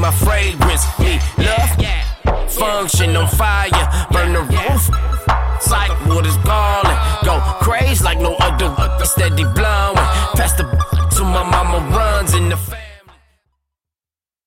my fragrance. Me love, function on fire, burn the roof. Psych waters ballin', go crazy like no other. Steady blood.